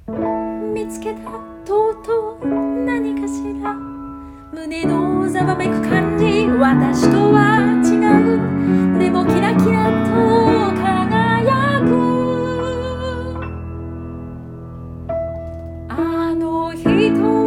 見つけたとうとう何かしら、胸のざわめく感じ、私とは違う、でもキラキラと輝く。あの人